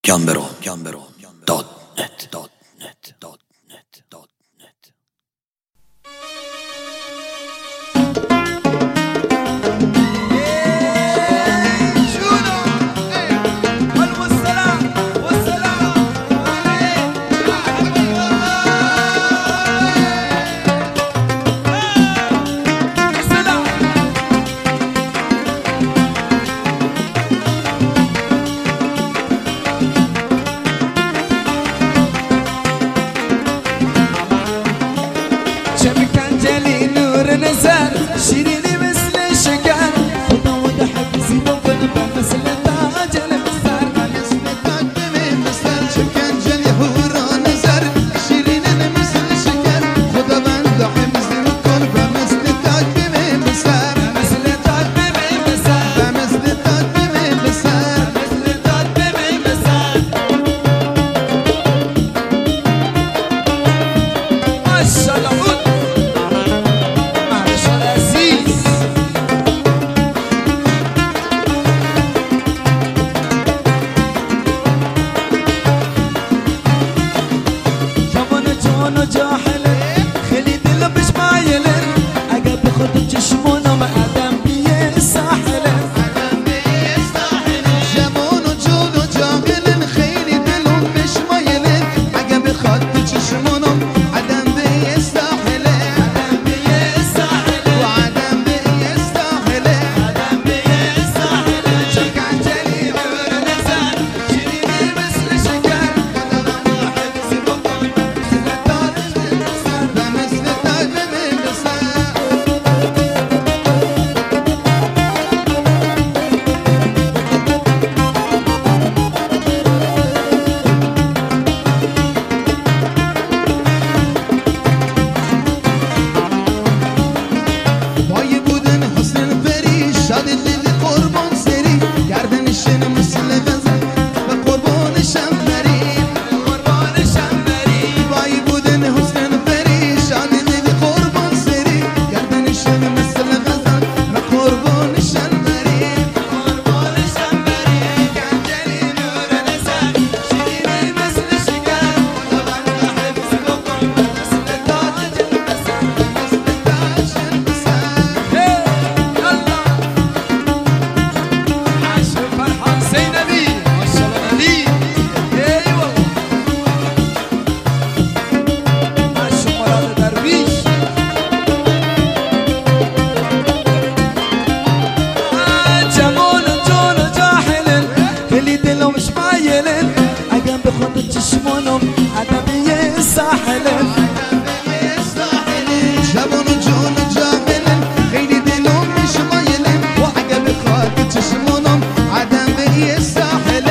gambero.net. شيريني مثل شكر خدا وضحك زينة وقلبها مثل تاج المسار مثل تاج المسار شكر جلي هورا نزار شيريني مثل شكر خدا وضحك زينة وقلبها مثل تاج المسار مثل تاج المسار مثل تاج المسار مثل تاج المسار ما شاء الله جاحل خلي دل مش مايل عقب خد جشمونه ما ادم بيه الساحل ادم بيه الساحل جمون وجود وجاهل خلي دل مش مايل عقب خد جشمونه ادم بيه الساحل ادم بيه الساحل وعدم بيه الساحل ادم بيه الساحل شكا جلي عور نزار شيريني مثل شكر خدا واحد سبقون مثل تاج المسار وای بودن حسن پری شاد دل قربان سری گردنشن مثل غزل و قربانشم بری قربانشم بری وای بودن حسن پری شاد دل قربان سری گردنشن مثل غزل و قربانشم بری قربانشم بری گنجلی نور نزار شیرینی مثل شکر خدا وقت حفظ بکن مثل تاج المسار مثل تاج المسار يلا عاشق فرحان زينبي ما شاء الله نبي اي والله عاشق مراد درويش جمال جون جاحل اللي دلهم مش مايل عقب بخط جشمونهم عدم الساحل جابون جون جاهل خیلی دلهم مش مایل وعقب خاطر چشمونم عدم بی الساحل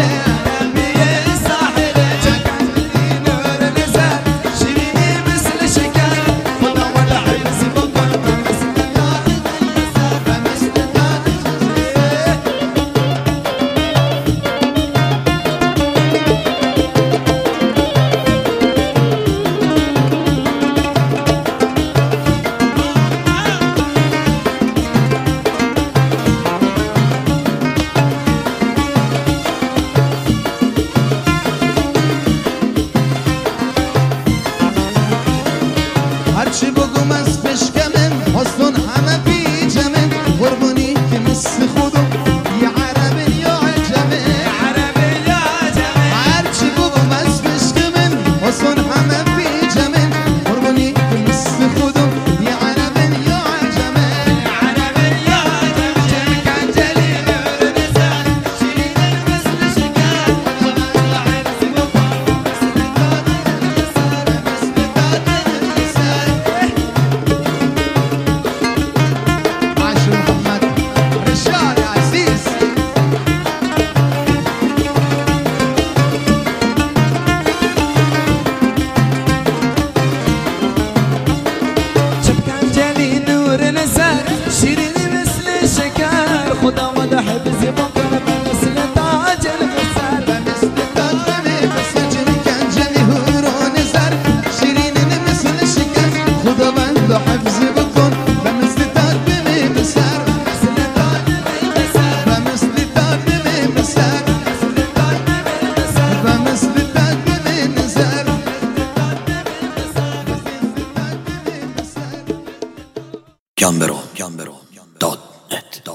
gambero.net